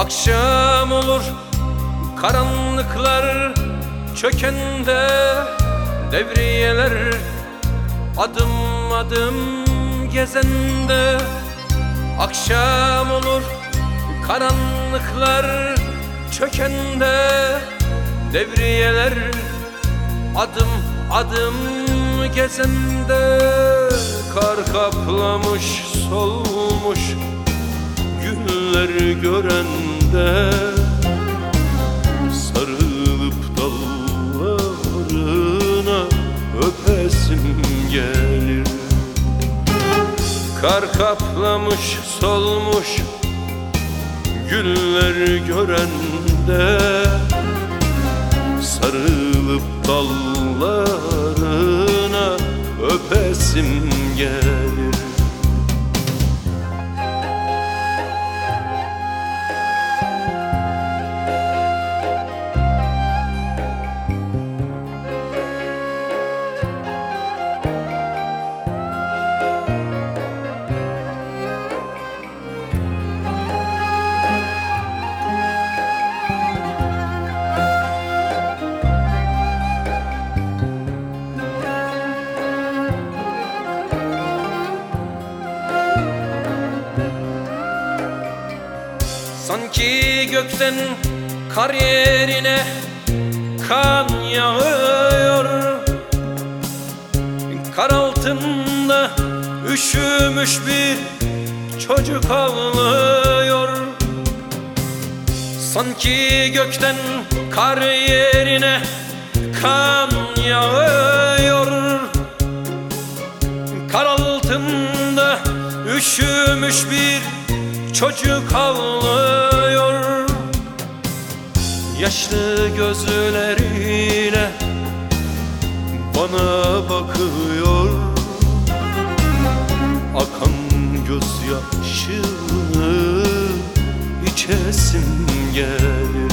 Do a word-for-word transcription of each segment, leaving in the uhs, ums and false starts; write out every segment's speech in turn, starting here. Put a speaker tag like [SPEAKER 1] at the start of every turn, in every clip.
[SPEAKER 1] Akşam olur karanlıklar çökende, devriyeler adım adım gezende. Akşam olur karanlıklar çökende, devriyeler adım adım gezende. Kar kaplamış solmuş günleri görende, sarılıp dallarına öpesim gelir. Kar kaplamış solmuş günleri görende, sarılıp dallarına öpesim gelir. Sanki gökten kar yerine kan yağıyor, kar altında üşümüş bir çocuk ağlıyor. Sanki gökten kar yerine kan yağıyor, kar altında üşümüş bir çocuk ağlıyor. Yaşlı gözleriyle bana bakıyor, akan gözyaşını içesim gelir.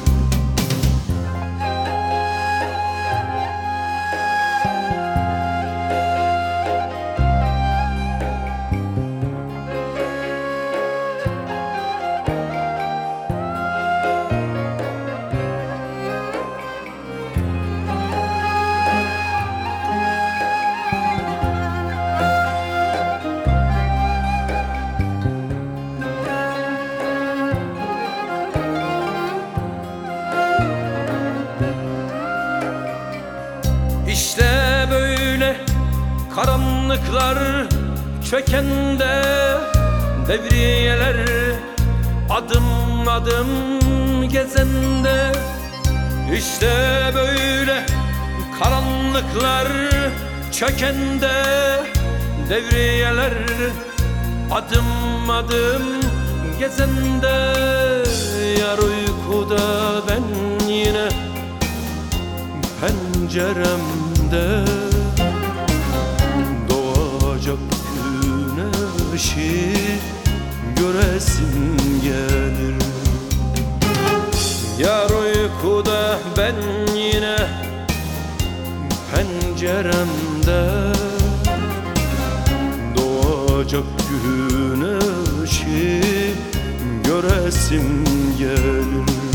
[SPEAKER 1] İşte böyle karanlıklar çökende, devriyeler adım adım gezende. İşte böyle karanlıklar çökende, devriyeler adım adım gezende. Yar uykuda ben yine penceremde, doğacak güneşi göresim gelir. Yar uykuda ben yine penceremde, doğacak güneşi göresim gelir.